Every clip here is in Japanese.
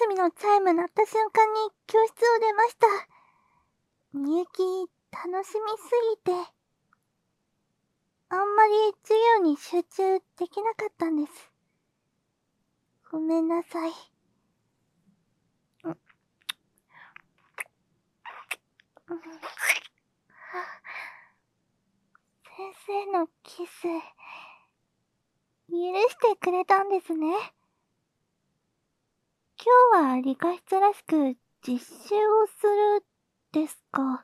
みのチャイム鳴った瞬間に教室を出ました。みゆき、楽しみすぎて、あんまり授業に集中できなかったんです。ごめんなさい。先生のキス、許してくれたんですね。今日は理科室らしく実習をするですか。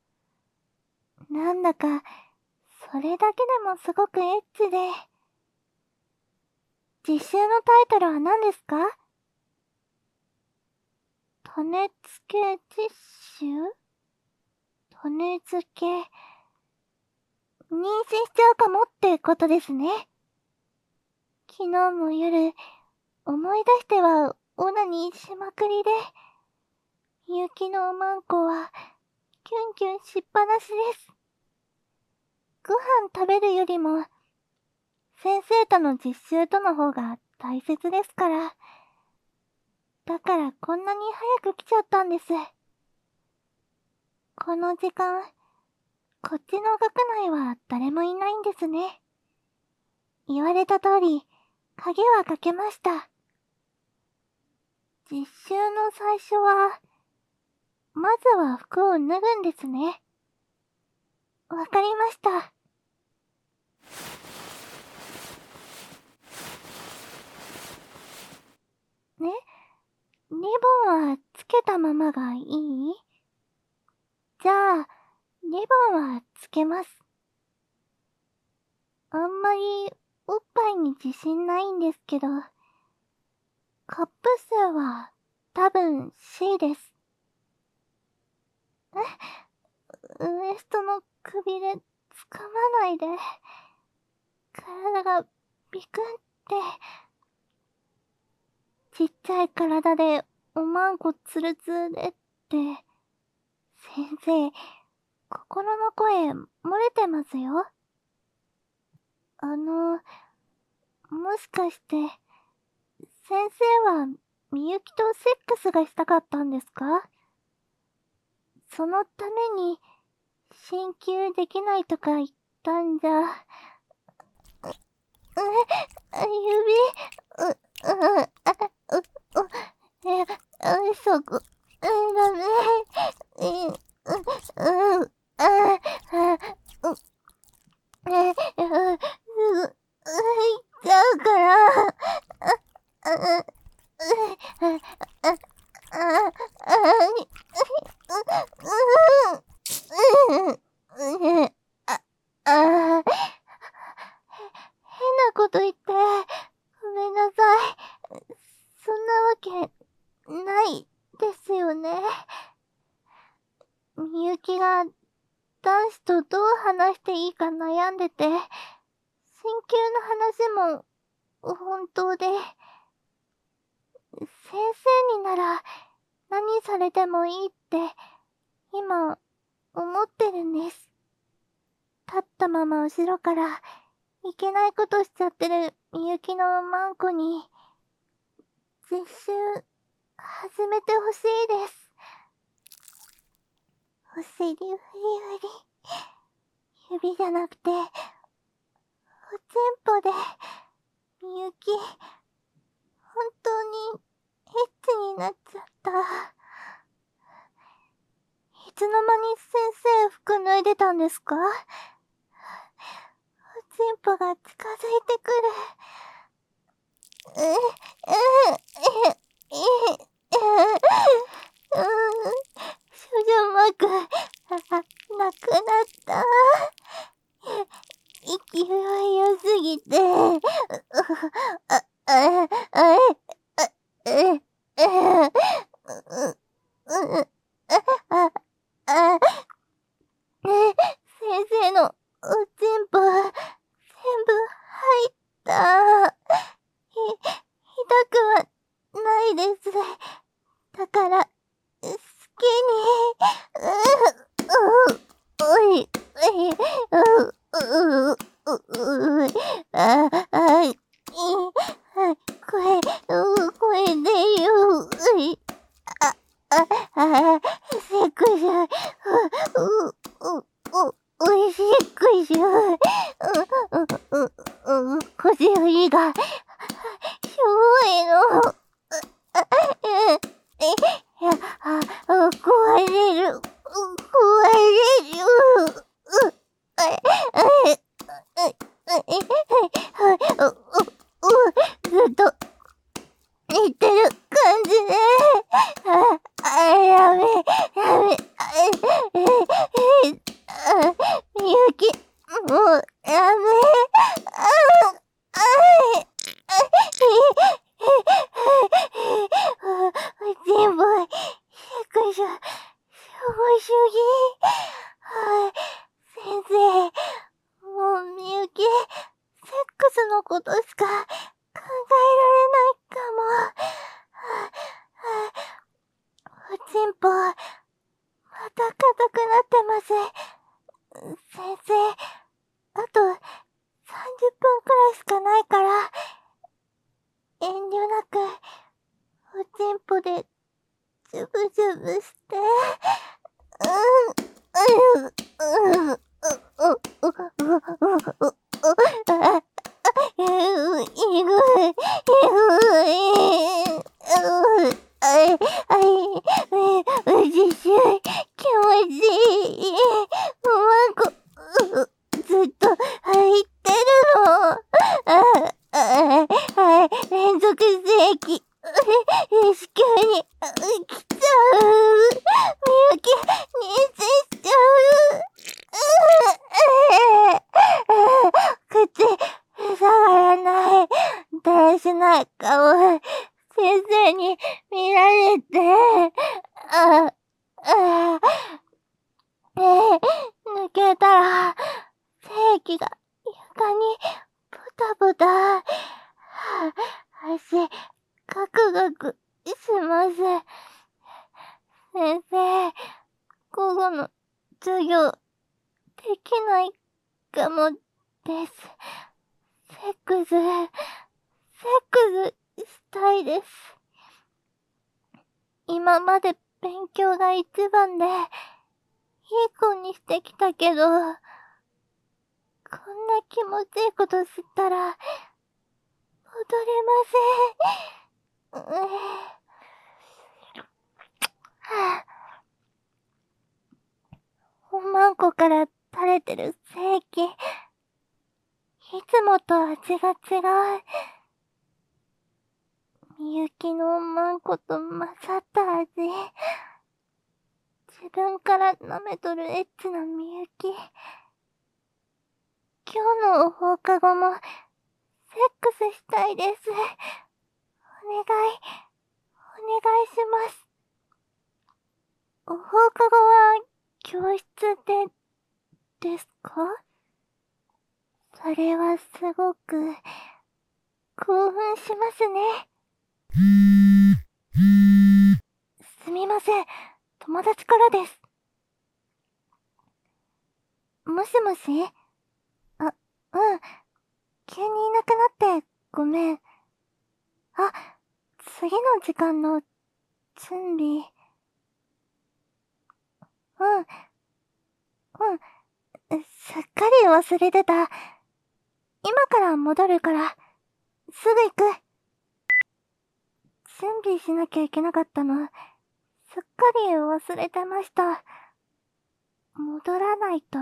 なんだか、それだけでもすごくエッチで。実習のタイトルは何ですか？種付け実習？種付け、妊娠しちゃうかもってことですね。昨日も夜、思い出してはオナニーしまくりで、みゆきのおまんこは、キュンキュンしっぱなしです。ご飯食べるよりも、先生との実習との方が大切ですから。だからこんなに早く来ちゃったんです。この時間、こっちの学内は誰もいないんですね。言われた通り、鍵はかけました。実習の最初は、まずは服を脱ぐんですね。わかりました。ね、リボンはつけたままがいい？じゃあ、リボンはつけます。あんまりおっぱいに自信ないんですけど、カップ数は多分 C です。ウエストのくびれつかまないで。体がビクンって。ちっちゃい体でおまんこツルツルでって。先生、心の声漏れてますよ。もしかして、先生はみゆきとセックスがしたかったんですか？そのために、進級できないとか言ったんじゃ。そこ、ダメ。いっちゃうから。変なこと言って、ごめんなさい。そんなわけ、ないですよね。みゆきが、男子とどう話していいか悩んでて、進級の話も、本当で、先生になら、何されてもいいって、今、思ってるんです。立ったまま後ろから、いけないことしちゃってるみゆきのマンコに、実習、始めてほしいです。お尻フリフリ。指じゃなくて、おちんぽで、みゆき、本当に、エッチになっちゃった。いつの間に先生服脱いでたんですか？おちんぽが近づいてくる。少女膜、なくなった。勢い良すぎて、先生のおちんぽ、全部入った。痛くはないです。だから、好きに、おい、あ、いい。 腰振りが、しょぼいの。壊れる。ずっと、似てる感じで。やめ。みゆき、もう、やめ。全部、百所、しょぼ主義。先生、もうみゆき、セックスのことしか考えられないかも。おちんぽ、また硬くなってます。先生、あと30分くらいしかないから、遠慮なく、おちんぽで、ジュブジュブして、自習、気持ちいい。ずっと入ってるの。連続正規。子宮に来ちゃう。みゆき、妊娠しちゃう。口、塞がらない。だらしない顔、先生に見られて。抜けたら、精液が床にポタポタ。足、ガクガクします。先生、午後の授業、できないかもです。セックスしたいです。今まで勉強が一番で、いい子にしてきたけど、こんな気持ちいいことしたら、戻れません。おまんこから垂れてる精液、いつもと味が違う。みゆきのおまんこと混ざった味。自分から舐めとるエッチなみゆき。今日の放課後も、セックスしたいです。お願いします。放課後は、教室ですか？それはすごく、興奮しますね。すみません。友達からです。もしもし？急にいなくなって、ごめん。次の時間の、準備。すっかり忘れてた。今から戻るから、すぐ行く。準備しなきゃいけなかったの、すっかり忘れてました。戻らないと。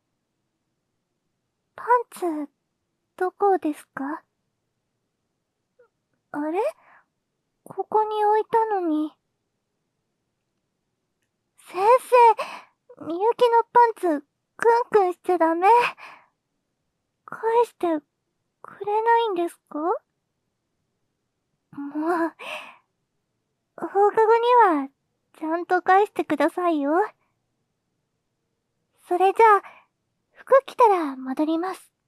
パンツ、どこですか？あれ？ここに置いたのに。先生、みゆきのパンツ、クンクンしちゃダメ。返してくれないんですか？もう、放課後には、ちゃんと返してくださいよ。それじゃあ、服着たら戻ります。